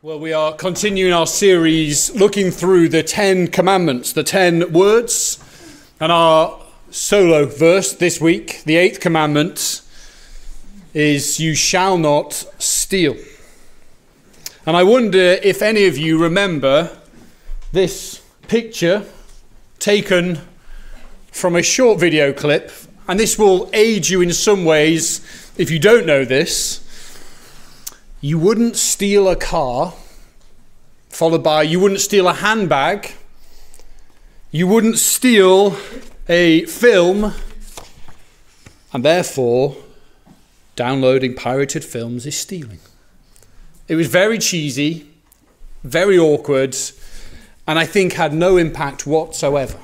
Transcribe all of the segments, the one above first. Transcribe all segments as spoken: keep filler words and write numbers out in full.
Well, we are continuing our series looking through the Ten Commandments, the Ten Words, and our solo verse this week, the eighth commandment, is "You shall not steal." And I wonder if any of you remember this picture taken from a short video clip, and this will aid you in some ways if you don't know this. You wouldn't steal a car, followed by you wouldn't steal a handbag, you wouldn't steal a film, and therefore downloading pirated films is stealing. It was very cheesy, very awkward, and I think had no impact whatsoever.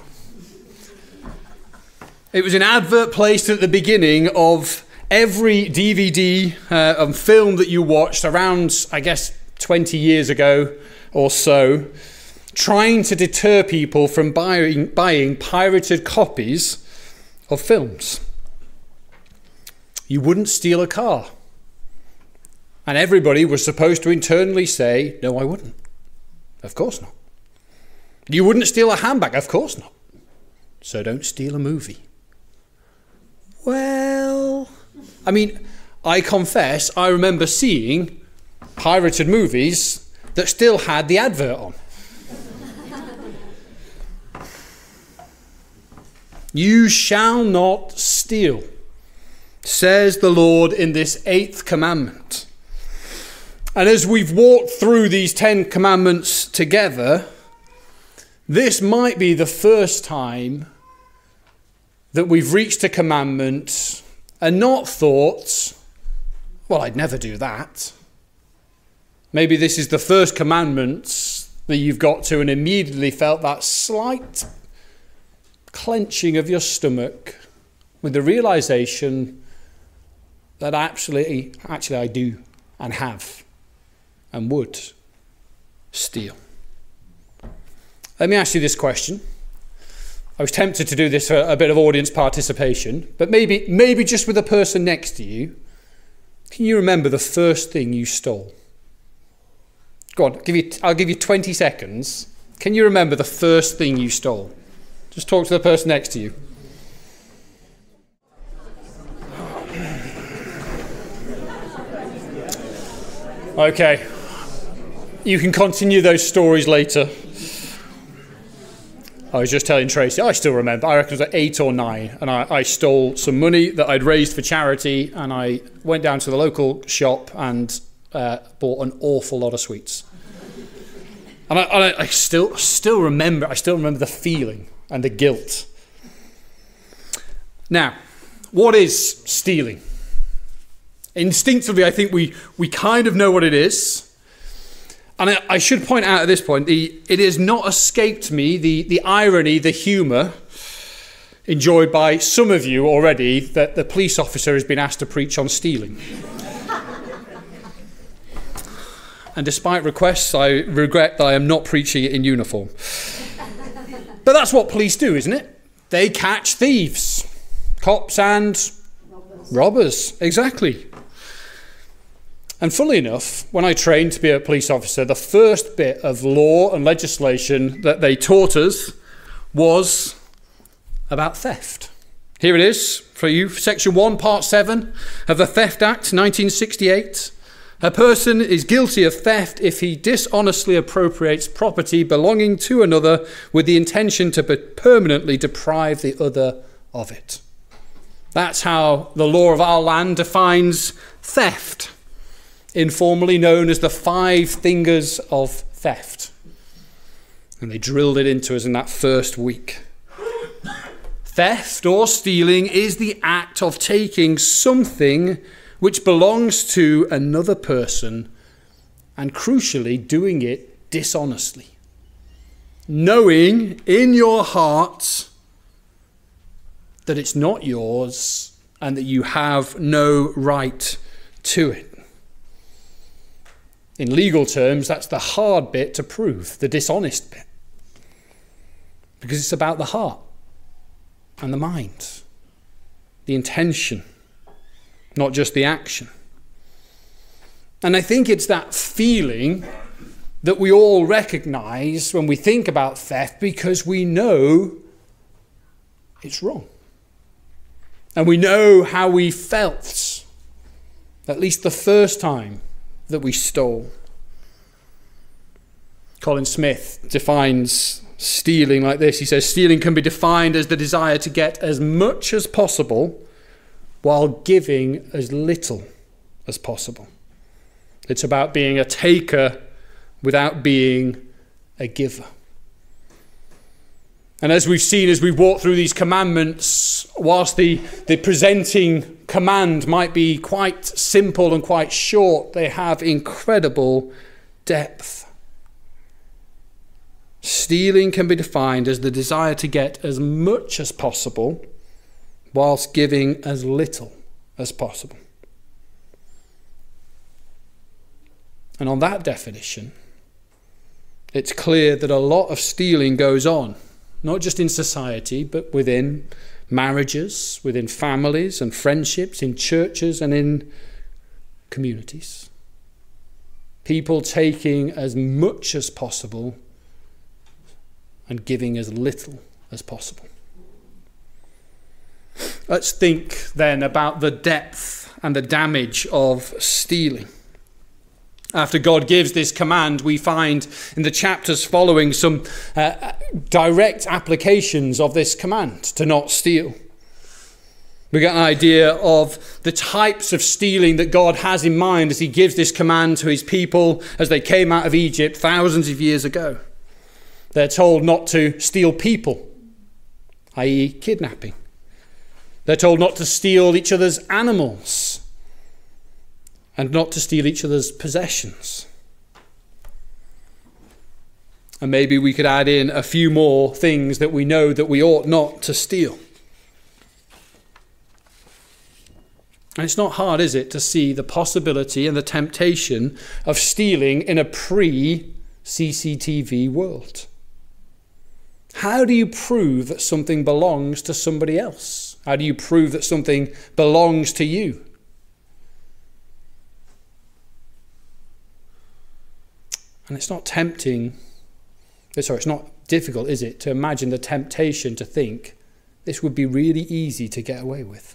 It was an advert placed at the beginning of every D V D uh, and film that you watched around, I guess, twenty years ago or so, trying to deter people from buying, buying pirated copies of films. You wouldn't steal a car. And everybody was supposed to internally say, no, I wouldn't. Of course not. You wouldn't steal a handbag. Of course not. So don't steal a movie. Well, I mean, I confess, I remember seeing pirated movies that still had the advert on. You shall not steal, says the Lord in this eighth commandment. And as we've walked through these Ten Commandments together, this might be the first time that we've reached a commandment and not thought, well, I'd never do that. Maybe this is the first commandment that you've got to and immediately felt that slight clenching of your stomach with the realization that actually, actually I do and have and would steal. Let me ask you this question. I was tempted to do this for a bit of audience participation, but maybe maybe just with the person next to you. Can you remember the first thing you stole? Go on, give you, I'll give you twenty seconds. Can you remember the first thing you stole? Just talk to the person next to you. Okay. You can continue those stories later. I was just telling Tracy, I still remember, I reckon it was like eight or nine, and I, I stole some money that I'd raised for charity, and I went down to the local shop and uh, bought an awful lot of sweets. And I, and I, I still still remember, I still remember the feeling and the guilt. Now, what is stealing? Instinctively, I think we, we kind of know what it is. And I, I should point out at this point, the, it has not escaped me, the, the irony, the humour enjoyed by some of you already, that the police officer has been asked to preach on stealing. And despite requests, I regret that I am not preaching it in uniform. But that's what police do, isn't it? They catch thieves, cops and robbers. robbers. Exactly. And funnily enough, when I trained to be a police officer, the first bit of law and legislation that they taught us was about theft. Here it is for you, Section one, Part seven of the Theft Act, nineteen sixty-eight. A person is guilty of theft if he dishonestly appropriates property belonging to another with the intention to permanently deprive the other of it. That's how the law of our land defines theft, informally known as the five fingers of theft. And they drilled it into us in that first week. Theft or stealing is the act of taking something which belongs to another person and, crucially, doing it dishonestly. Knowing in your heart that it's not yours and that you have no right to it. In legal terms, that's the hard bit to prove, the dishonest bit. Because it's about the heart and the mind, the intention, not just the action. And I think it's that feeling that we all recognize when we think about theft because we know it's wrong. And we know how we felt, at least the first time that we stole. Colin Smith defines stealing like this. He says, stealing can be defined as the desire to get as much as possible while giving as little as possible. It's about being a taker without being a giver. And as we've seen, as we've walked through these commandments, whilst the, the presenting command might be quite simple and quite short, they have incredible depth. Stealing can be defined as the desire to get as much as possible whilst giving as little as possible. And on that definition, it's clear that a lot of stealing goes on, not just in society, but within marriages, within families and friendships, in churches and in communities. People taking as much as possible and giving as little as possible. Let's think then about the depth and the damage of stealing. After God gives this command, we find in the chapters following some uh, direct applications of this command to not steal. We get an idea of the types of stealing that God has in mind as he gives this command to his people as they came out of Egypt thousands of years ago. They're told not to steal people, that is kidnapping. They're told not to steal each other's animals and not to steal each other's possessions. And maybe we could add in a few more things that we know that we ought not to steal. And it's not hard, is it, to see the possibility and the temptation of stealing in a pre-C C T V world. How do you prove that something belongs to somebody else? How do you prove that something belongs to you? And it's not tempting, sorry, it's not difficult, is it, to imagine the temptation to think this would be really easy to get away with.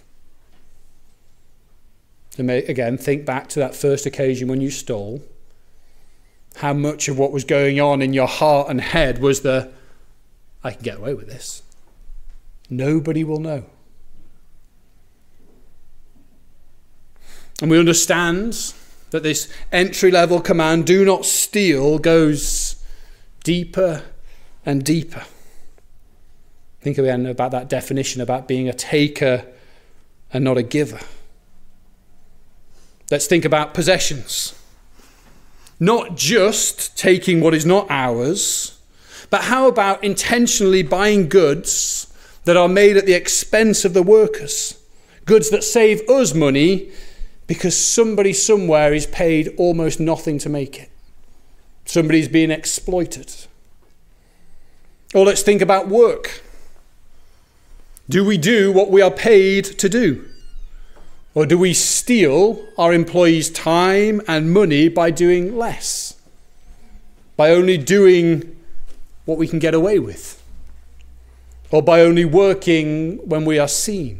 So may, again, think back to that first occasion when you stole. How much of what was going on in your heart and head was the, I can get away with this. Nobody will know. And we understand that this entry-level command, do not steal, goes deeper and deeper. Think again about that definition about being a taker and not a giver. Let's think about possessions. Not just taking what is not ours, but how about intentionally buying goods that are made at the expense of the workers? Goods that save us money because somebody somewhere is paid almost nothing to make it. Somebody's being exploited. Or let's think about work. Do we do what we are paid to do? Or do we steal our employees' time and money by doing less? By only doing what we can get away with? Or by only working when we are seen?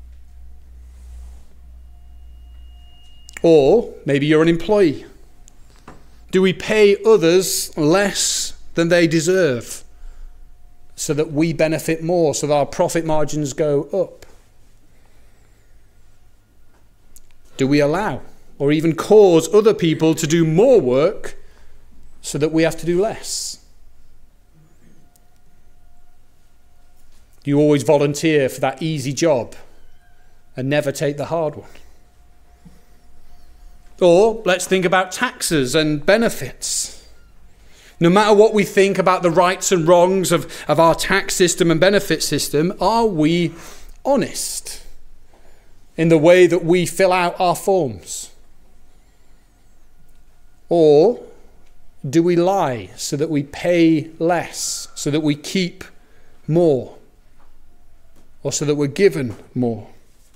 Or maybe you're an employee. Do we pay others less than they deserve so that we benefit more, so that our profit margins go up? Do we allow or even cause other people to do more work so that we have to do less? Do you always volunteer for that easy job and never take the hard one? Or let's think about taxes and benefits. No matter what we think about the rights and wrongs of, of our tax system and benefit system, are we honest in the way that we fill out our forms? Or do we lie so that we pay less, so that we keep more, or so that we're given more?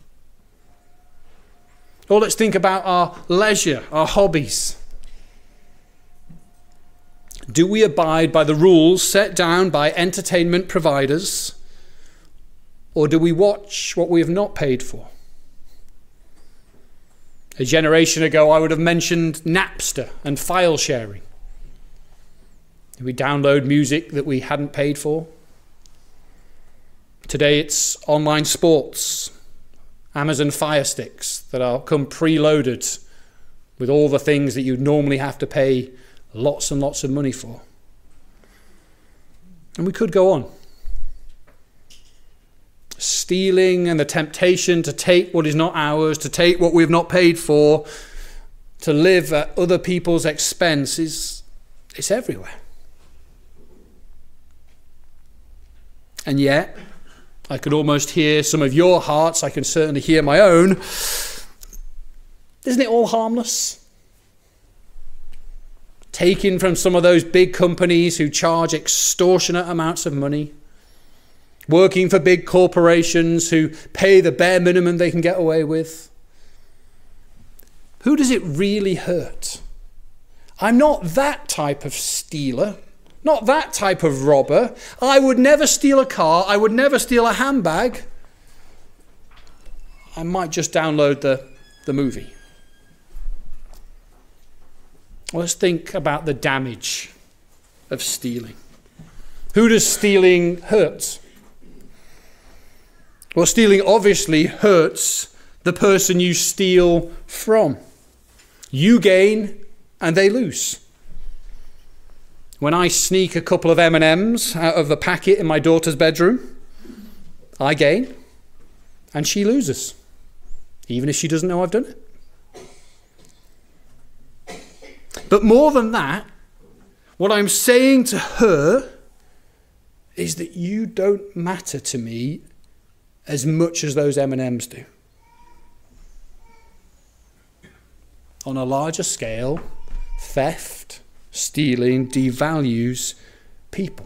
Or let's think about our leisure, our hobbies. Do we abide by the rules set down by entertainment providers, or do we watch what we have not paid for? A generation ago, I would have mentioned Napster and file sharing. Do we download music that we hadn't paid for? Today, it's online sports, Amazon Fire Sticks that are come preloaded with all the things that you'd normally have to pay lots and lots of money for. And we could go on. Stealing and the temptation to take what is not ours, to take what we've not paid for, to live at other people's expense is it's everywhere. And yet, I could almost hear some of your hearts, I can certainly hear my own. Isn't it all harmless? Taken from some of those big companies who charge extortionate amounts of money, working for big corporations who pay the bare minimum they can get away with. Who does it really hurt? I'm not that type of stealer, not that type of robber. I would never steal a car. I would never steal a handbag. I might just download the, the movie. Let's think about the damage of stealing. Who does stealing hurt? Well, stealing obviously hurts the person you steal from. You gain and they lose. When I sneak a couple of M and M's out of a packet in my daughter's bedroom, I gain and she loses, even if she doesn't know I've done it. But more than that, what I'm saying to her is that you don't matter to me as much as those M and M's do. On a larger scale, theft, stealing devalues people.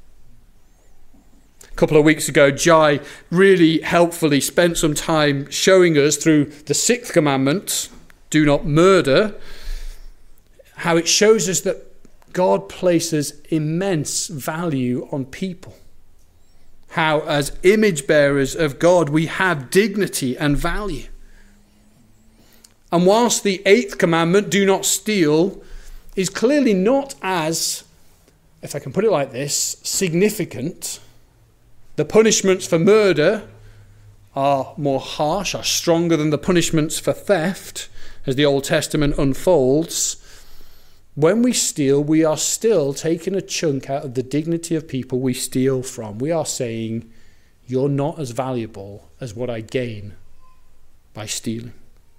A couple of weeks ago, Jai really helpfully spent some time showing us through the sixth commandment, do not murder, how it shows us that God places immense value on people. How, as image bearers of God, we have dignity and value. And whilst the eighth commandment, do not steal, is clearly not as, if I can put it like this, significant. The punishments for murder are more harsh, are stronger than the punishments for theft, as the Old Testament unfolds. When we steal, we are still taking a chunk out of the dignity of people we steal from. We are saying, you're not as valuable as what I gain by stealing.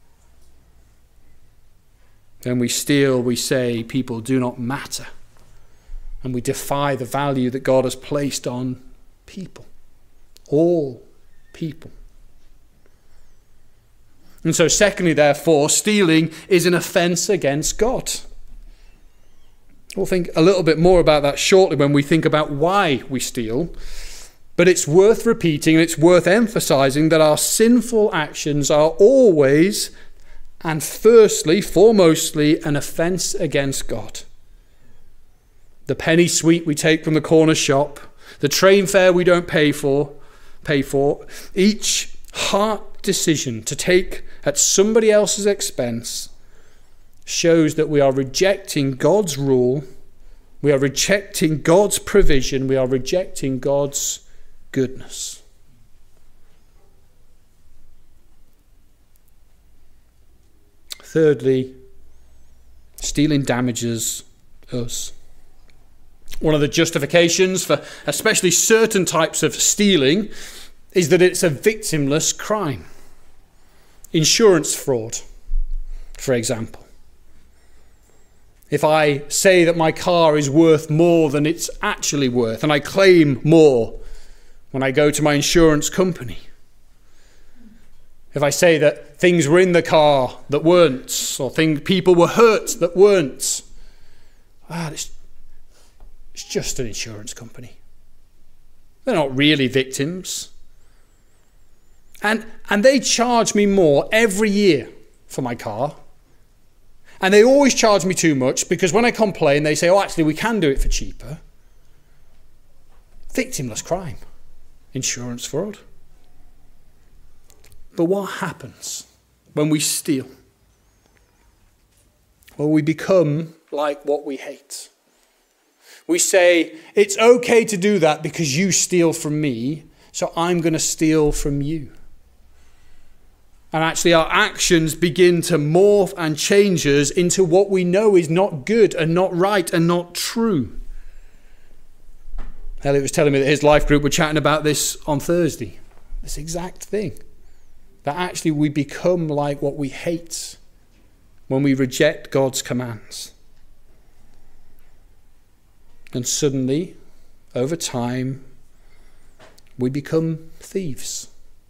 When we steal, we say people do not matter. And we defy the value that God has placed on people. All people. And so secondly, therefore, stealing is an offence against God. We'll think a little bit more about that shortly when we think about why we steal. But it's worth repeating and it's worth emphasizing that our sinful actions are always and firstly, foremostly, an offence against God. The penny sweet we take from the corner shop, the train fare we don't pay for, pay for, each heart decision to take at somebody else's expense shows that we are rejecting God's rule, we are rejecting God's provision, we are rejecting God's goodness. Thirdly, stealing damages us. One of the justifications for especially certain types of stealing is that it's a victimless crime. Insurance fraud, for example. If I say that my car is worth more than it's actually worth, and I claim more when I go to my insurance company. If I say that things were in the car that weren't, or things, people were hurt that weren't, ah, it's, it's just an insurance company. They're not really victims. And, and they charge me more every year for my car. And they always charge me too much because when I complain, they say, oh, actually, we can do it for cheaper. Victimless crime, insurance fraud. But what happens when we steal? Well, we become like what we hate. We say, it's okay to do that because you steal from me, so I'm going to steal from you. And actually our actions begin to morph and change us into what we know is not good and not right and not true. Elliot was telling me that his life group were chatting about this on Thursday. This exact thing. That actually we become like what we hate when we reject God's commands. And suddenly, over time, we become thieves.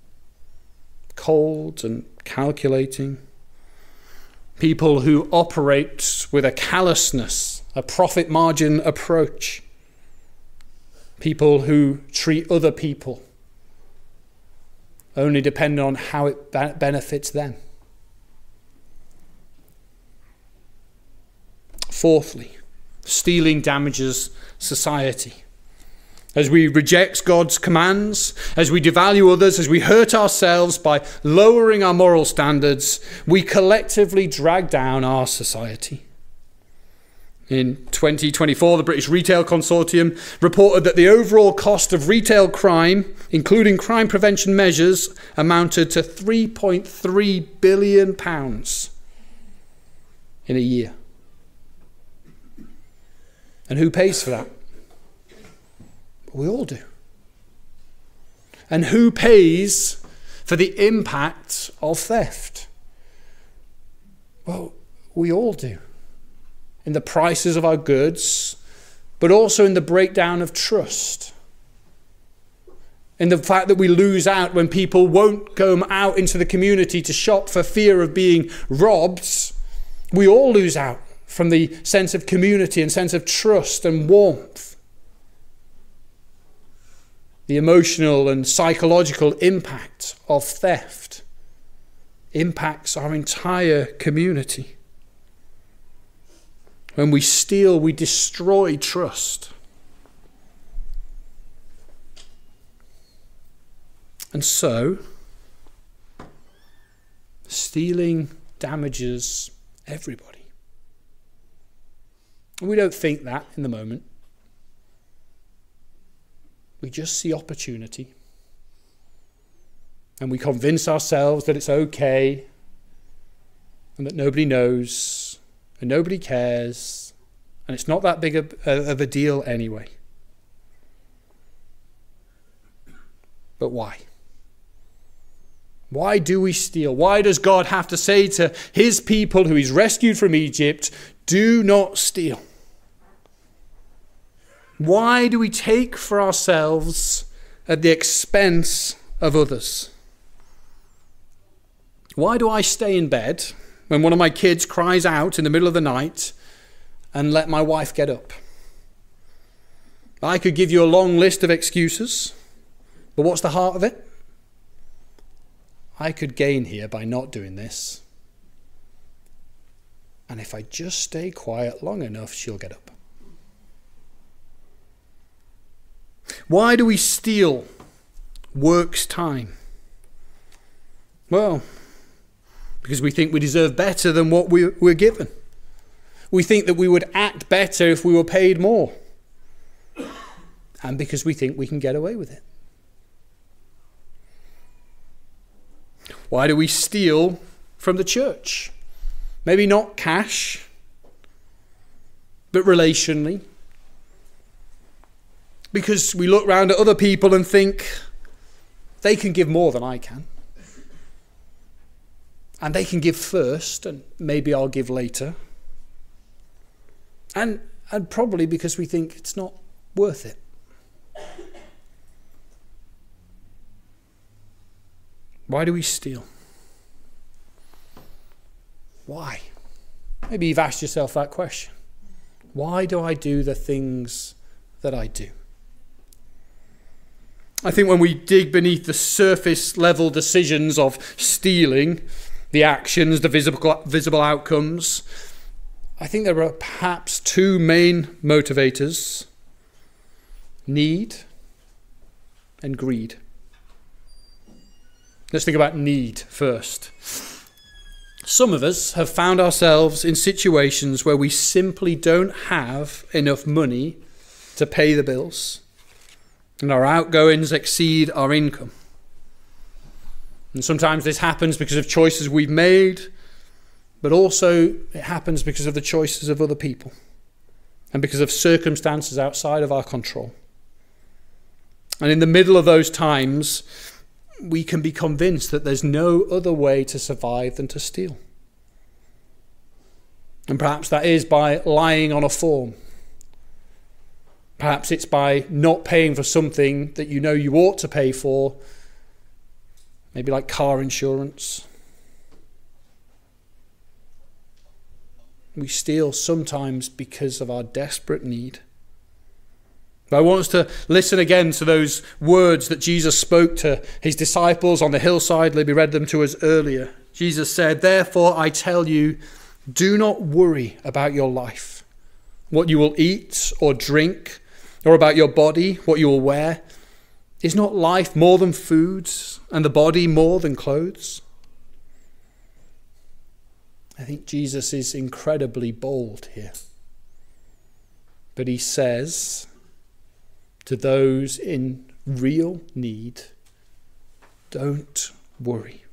Cold and calculating. People who operate with a callousness, a profit margin approach. People who treat other people only depending on how it be- benefits them. Fourthly, stealing damages society. As we reject God's commands, as we devalue others, as we hurt ourselves by lowering our moral standards, we collectively drag down our society. In twenty twenty-four, the British Retail Consortium reported that the overall cost of retail crime, including crime prevention measures, amounted to three point three billion pounds in a year. And who pays for that? We all do. And who pays for the impact of theft? Well, we all do. In the prices of our goods, but also in the breakdown of trust. In the fact that we lose out when people won't go out into the community to shop for fear of being robbed. We all lose out from the sense of community and sense of trust and warmth. The emotional and psychological impact of theft impacts our entire community. When we steal, we destroy trust. And so, stealing damages everybody. And we don't think that in the moment. We just see opportunity. And we convince ourselves that it's okay and that nobody knows and nobody cares and it's not that big of a, of a deal anyway. But why? Why do we steal? Why does God have to say to his people who he's rescued from Egypt, do not steal? Why do we take for ourselves at the expense of others? Why do I stay in bed when one of my kids cries out in the middle of the night and let my wife get up? I could give you a long list of excuses, but what's the heart of it? I could gain here by not doing this. And if I just stay quiet long enough, she'll get up. Why do we steal work's time? Well, because we think we deserve better than what we, we're given. We think that we would act better if we were paid more. And because we think we can get away with it. Why do we steal from the church? Maybe not cash, but relationally. Because we look round at other people and think they can give more than I can. And they can give first, and maybe I'll give later. And, and probably because we think it's not worth it. Why do we steal? Why? Maybe you've asked yourself that question. Why do I do the things that I do? I think when we dig beneath the surface level decisions of stealing, the actions, the visible visible outcomes, I think there are perhaps two main motivators: need and greed. Let's think about need first. Some of us have found ourselves in situations where we simply don't have enough money to pay the bills, and our outgoings exceed our income. And sometimes this happens because of choices we've made, but also it happens because of the choices of other people and because of circumstances outside of our control. And in the middle of those times, we can be convinced that there's no other way to survive than to steal. And perhaps that is by lying on a form. Perhaps it's by not paying for something that you know you ought to pay for, maybe like car insurance. We steal sometimes because of our desperate need. But I want us to listen again to those words that Jesus spoke to his disciples on the hillside. Libby read them to us earlier. Jesus said, "Therefore I tell you, do not worry about your life, what you will eat or drink, or about your body, what you will wear. Is not life more than food, and the body more than clothes?" I think Jesus is incredibly bold here. But he says to those in real need, don't worry.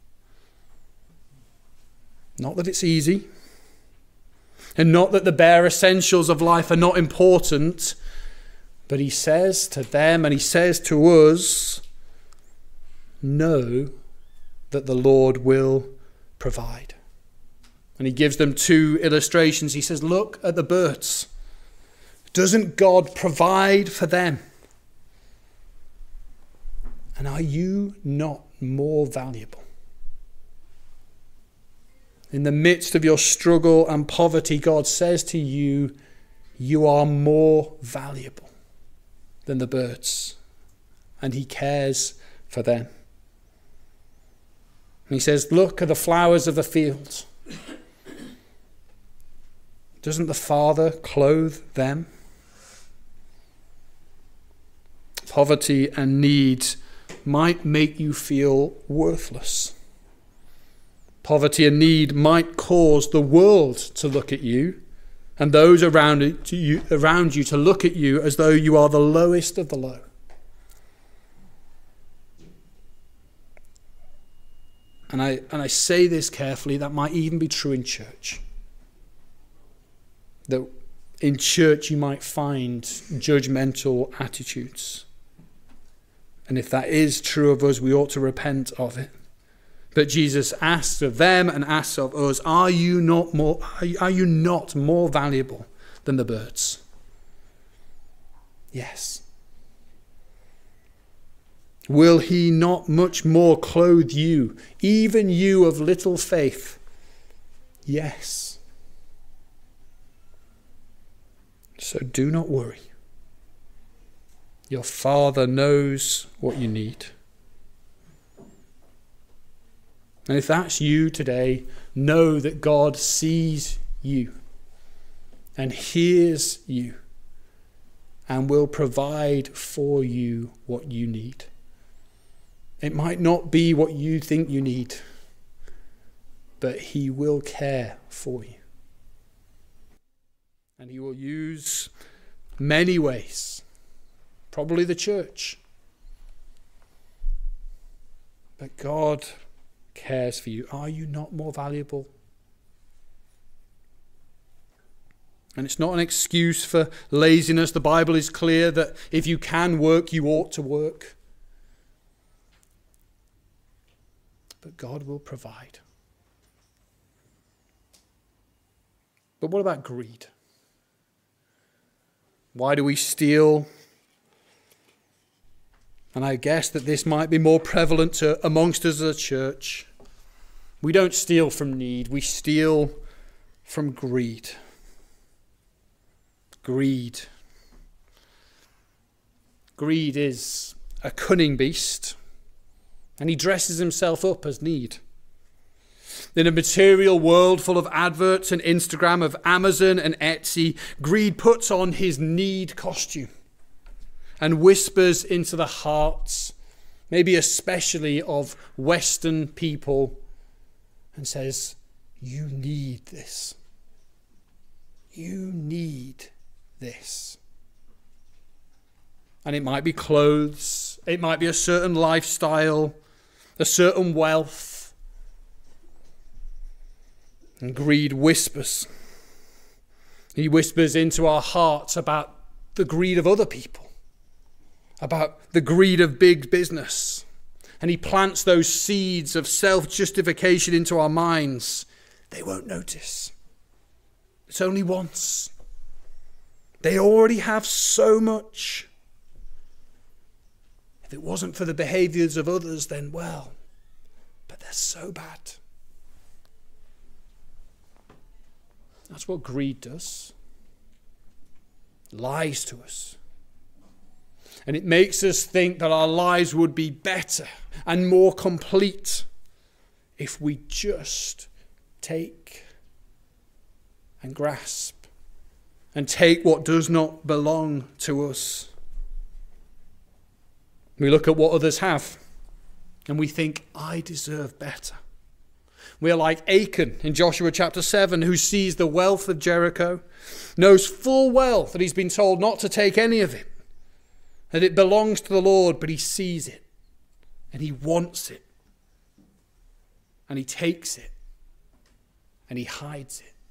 Not that it's easy, and not that the bare essentials of life are not important, but he says to them, and he says to us, know that the Lord will provide. And he gives them two illustrations. He says, look at the birds. Doesn't God provide for them? And are you not more valuable? In the midst of your struggle and poverty, God says to you, you are more valuable than the birds. And he cares for them. And he says, look at the flowers of the field. Doesn't the Father clothe them? Poverty and need might make you feel worthless. Poverty and need might cause the world to look at you and those around you, around you to look at you as though you are the lowest of the low. And I, and I say this carefully, that might even be true in church. That in church you might find judgmental attitudes. And if that is true of us, we ought to repent of it. But Jesus asks of them and asks of us, are you not more, are you not more valuable than the birds? Yes. Will he not much more clothe you, even you of little faith? Yes. So do not worry. Your Father knows what you need. And if that's you today, know that God sees you and hears you and will provide for you what you need. It might not be what you think you need, but he will care for you. And he will use many ways, probably the church. But God cares for you. Are you not more valuable? And it's not an excuse for laziness. The Bible is clear that if you can work, you ought to work. But God will provide. But what about greed? Why do we steal? And I guess that this might be more prevalent to, amongst us as a church. We don't steal from need. We steal from greed. Greed. Greed is a cunning beast, and he dresses himself up as need. In a material world full of adverts and Instagram, of Amazon and Etsy, greed puts on his need costume and whispers into the hearts, maybe especially of Western people, and says, you need this. You need this. And it might be clothes, it might be a certain lifestyle, a certain wealth. And greed whispers. He whispers into our hearts about the greed of other people, about the greed of big business. And he plants those seeds of self-justification into our minds. They won't notice. It's only once. They already have so much. If it wasn't for the behaviors of others, then well, but they're so bad. That's what greed does. Lies to us. And it makes us think that our lives would be better and more complete if we just take and grasp and take what does not belong to us. We look at what others have and we think, I deserve better. We are like Achan in Joshua chapter seven, who sees the wealth of Jericho, knows full well that he's been told not to take any of it, that it belongs to the Lord, but he sees it and he wants it and he takes it and he hides it.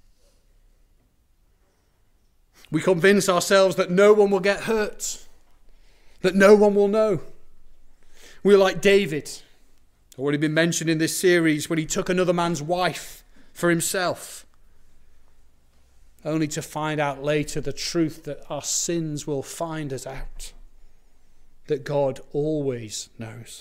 We convince ourselves that no one will get hurt, that no one will know. We're like David, already been mentioned in this series, when he took another man's wife for himself, only to find out later the truth that our sins will find us out, that God always knows.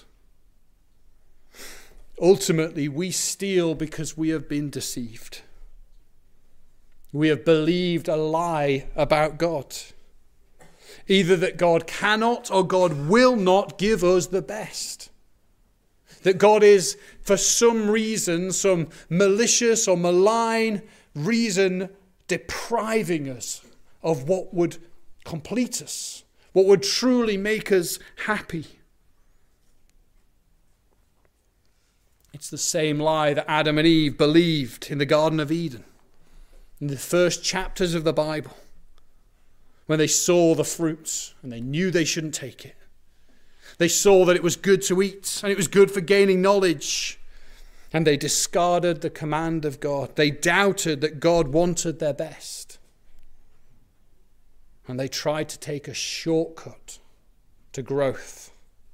Ultimately, we steal because we have been deceived. We have believed a lie about God. Either that God cannot or God will not give us the best. That God is, for some reason, some malicious or malign reason, depriving us of what would complete us, what would truly make us happy. It's the same lie that Adam and Eve believed in the Garden of Eden, in the first chapters of the Bible, when they saw the fruit and they knew they shouldn't take it. They saw that it was good to eat and it was good for gaining knowledge, and they discarded the command of God. They doubted that God wanted their best, and they tried to take a shortcut to growth.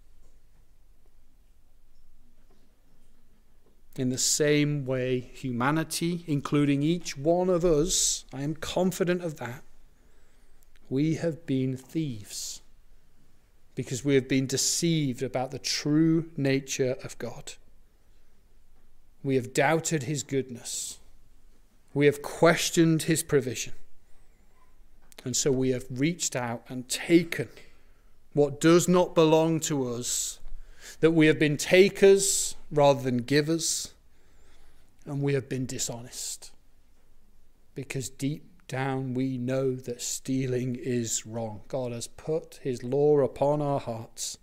In the same way, humanity, including each one of us, I am confident of that, we have been thieves because we have been deceived about the true nature of God. We have doubted his goodness. We have questioned his provision. And so we have reached out and taken what does not belong to us, that we have been takers rather than givers, and we have been dishonest. Because deep down we know that stealing is wrong. God has put his law upon our hearts,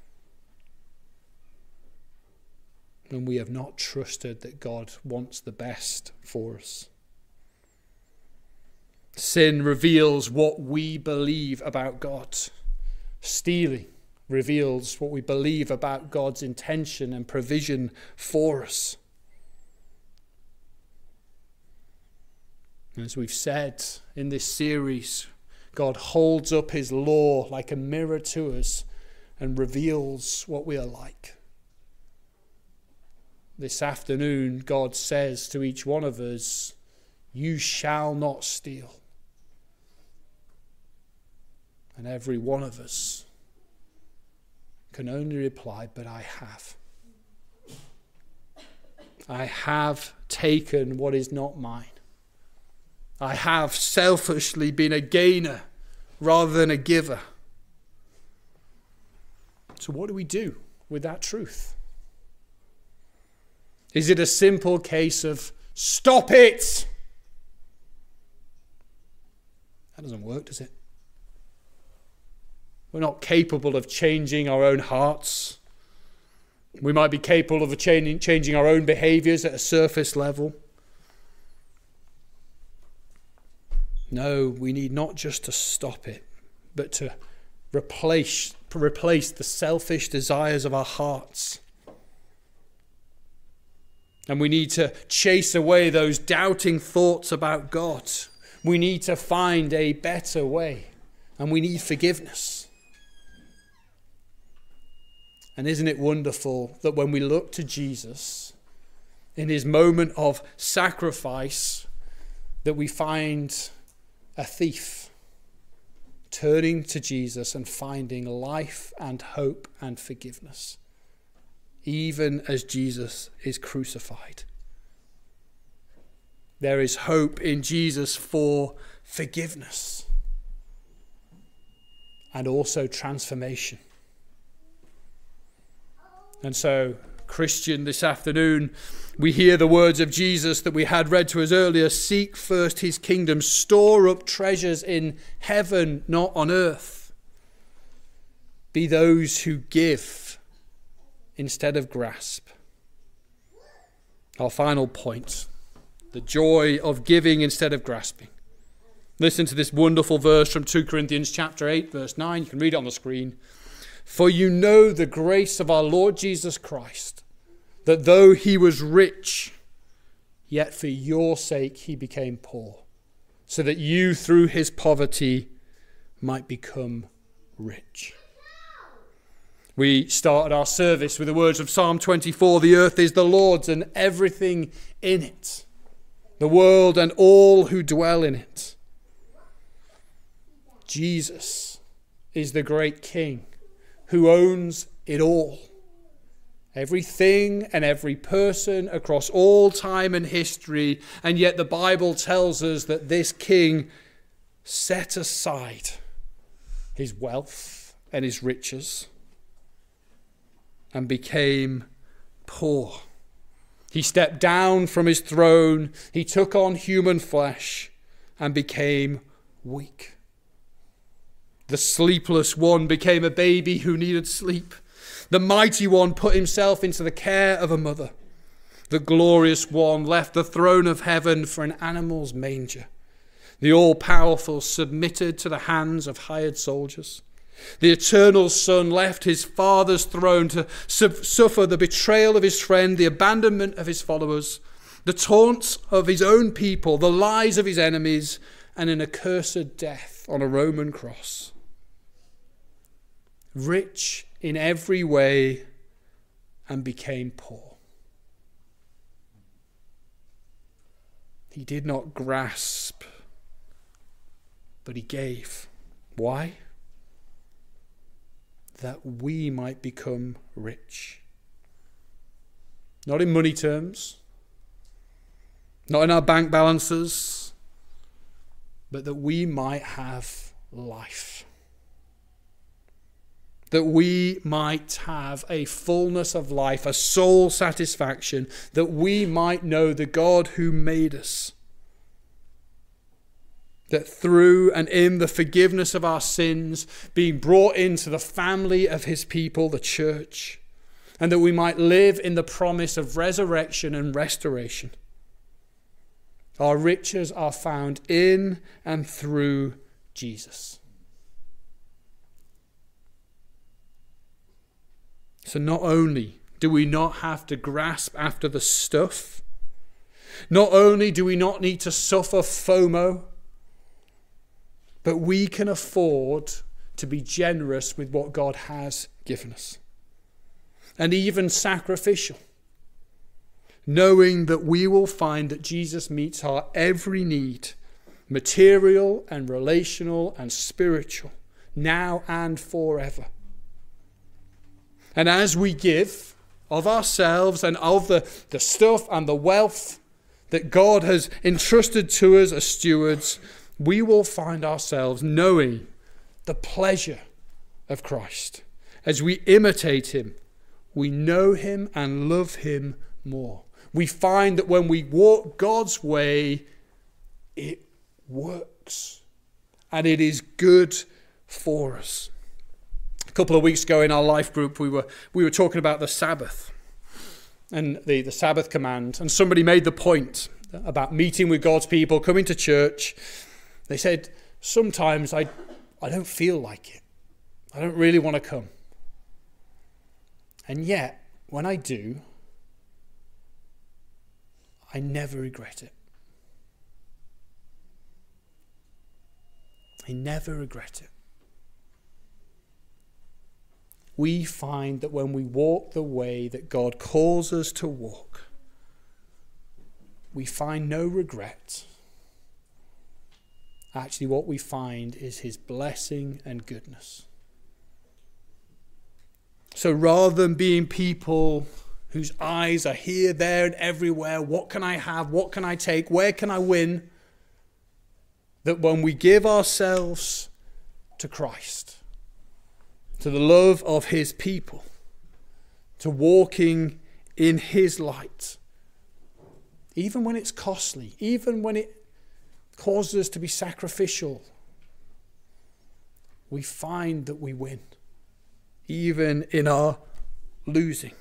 and we have not trusted that God wants the best for us. Sin reveals what we believe about God. Stealing reveals what we believe about God's intention and provision for us. As we've said in this series, God holds up his law like a mirror to us and reveals what we are like. This afternoon, God says to each one of us, you shall not steal. And every one of us can only reply, but I have. I have taken what is not mine. I have selfishly been a gainer rather than a giver. So what do we do with that truth? Is it a simple case of stop it? That doesn't work, does it? We're not capable of changing our own hearts. We might be capable of changing, changing our own behaviors at a surface level. No, we need not just to stop it, but to replace, replace the selfish desires of our hearts. And we need to chase away those doubting thoughts about God. We need to find a better way. And we need forgiveness. And isn't it wonderful that when we look to Jesus, in his moment of sacrifice, that we find a thief turning to Jesus and finding life and hope and forgiveness, even as Jesus is crucified. There is hope in Jesus for forgiveness and also transformation. And so, Christian, this afternoon, we hear the words of Jesus that we had read to us earlier. Seek first his kingdom. Store up treasures in heaven, not on earth. Be those who give instead of grasp. Our final point, the joy of giving instead of grasping. Listen to this wonderful verse from Second Corinthians chapter eight, verse nine. You can read it on the screen. For you know the grace of our Lord Jesus Christ, that though he was rich, yet for your sake he became poor, so that you through his poverty might become rich. We started our service with the words of Psalm twenty-four, the earth is the Lord's and everything in it, the world and all who dwell in it. Jesus is the great King who owns it all. Everything and every person across all time and history. And yet the Bible tells us that this king set aside his wealth and his riches and became poor. He stepped down from his throne. He took on human flesh and became weak. The sleepless one became a baby who needed sleep. The mighty one put himself into the care of a mother. The glorious one left the throne of heaven for an animal's manger. The all-powerful submitted to the hands of hired soldiers. The eternal Son left his Father's throne to su- suffer the betrayal of his friend, the abandonment of his followers, the taunts of his own people, the lies of his enemies, and an accursed death on a Roman cross. Rich in every way and became poor. He did not grasp, but he gave. Why? That we might become rich. Not in money terms, not in our bank balances, but that we might have life. That we might have a fullness of life, a soul satisfaction, that we might know the God who made us. That through and in the forgiveness of our sins, being brought into the family of his people, the church, and that we might live in the promise of resurrection and restoration. Our riches are found in and through Jesus. So not only do we not have to grasp after the stuff, not only do we not need to suffer FOMO, but we can afford to be generous with what God has given us. And even sacrificial, knowing that we will find that Jesus meets our every need, material and relational and spiritual, now and forever. And as we give of ourselves and of the, the stuff and the wealth that God has entrusted to us as stewards, we will find ourselves knowing the pleasure of Christ. As we imitate him, we know him and love him more. We find that when we walk God's way, it works. And it is good for us. A couple of weeks ago in our life group, we were we were talking about the Sabbath and the, the Sabbath command. And somebody made the point about meeting with God's people, coming to church. They said, sometimes I, I don't feel like it. I don't really want to come. And yet, when I do, I never regret it. I never regret it. We find that when we walk the way that God calls us to walk, we find no regret. Actually, what we find is his blessing and goodness. So rather than being people whose eyes are here, there, and everywhere, what can I have? What can I take? Where can I win? That when we give ourselves to Christ, to the love of his people, to walking in his light, even when it's costly, even when it causes us to be sacrificial, we find that we win, even in our losing.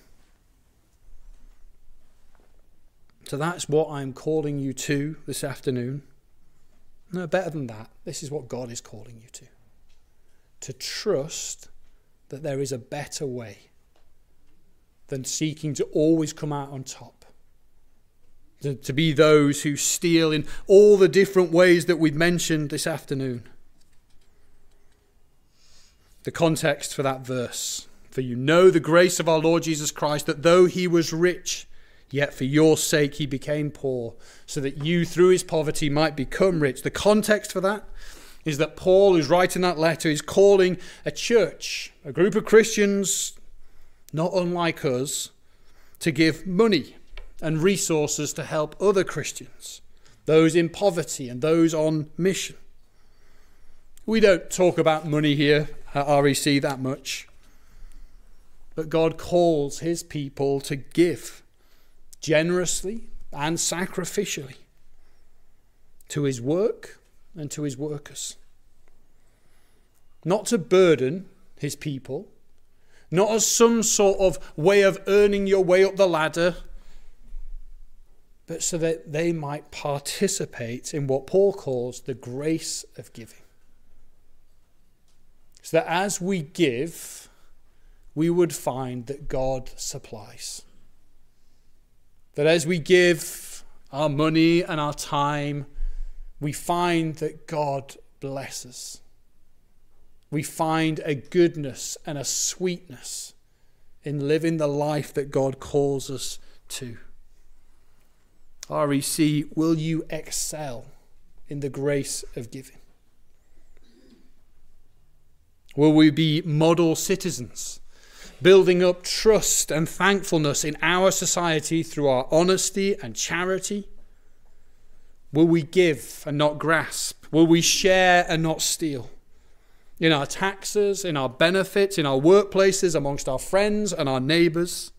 So that's what I'm calling you to this afternoon. No, better than that, this is what God is calling you to. To trust that there is a better way than seeking to always come out on top. To, to be those who steal in all the different ways that we've mentioned this afternoon. The context for that verse. For you know the grace of our Lord Jesus Christ, that though he was rich, yet for your sake he became poor, so that you through his poverty might become rich. The context for that is that Paul, who's writing that letter, is calling a church, a group of Christians, not unlike us, to give money and resources to help other Christians, those in poverty and those on mission. We don't talk about money here at R E C that much, but God calls his people to give generously and sacrificially to his work and to his workers. Not to burden his people, not as some sort of way of earning your way up the ladder, but so that they might participate in what Paul calls the grace of giving. So that as we give, we would find that God supplies. That as we give our money and our time, we find that God blesses. We find a goodness and a sweetness in living the life that God calls us to. R E C, will you excel in the grace of giving? Will we be model citizens, building up trust and thankfulness in our society through our honesty and charity? Will we give and not grasp? Will we share and not steal? In our taxes, in our benefits, in our workplaces, amongst our friends and our neighbours?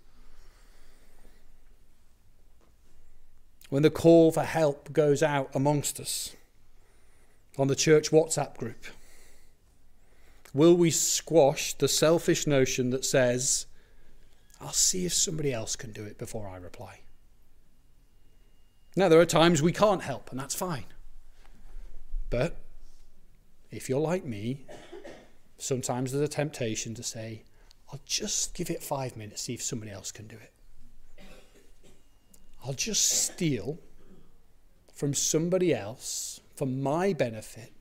When the call for help goes out amongst us on the church WhatsApp group, will we squash the selfish notion that says, I'll see if somebody else can do it before I reply? Now, there are times we can't help, and that's fine. But if you're like me, sometimes there's a temptation to say, I'll just give it five minutes, see if somebody else can do it. I'll just steal from somebody else for my benefit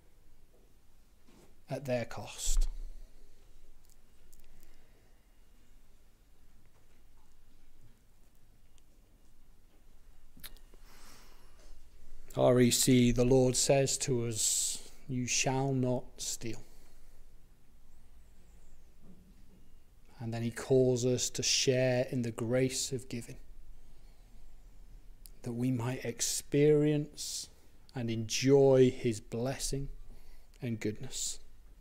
at their cost. R E C, the Lord says to us, you shall not steal. And then he calls us to share in the grace of giving, that we might experience and enjoy his blessing and goodness.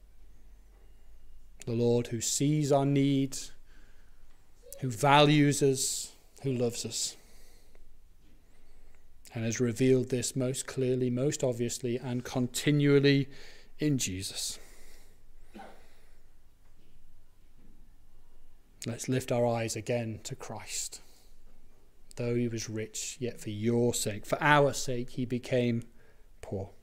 The Lord who sees our need, who values us, who loves us. and has revealed this most clearly, most obviously, and continually in Jesus. Let's lift our eyes again to Christ. Though he was rich, yet for your sake, for our sake, he became poor.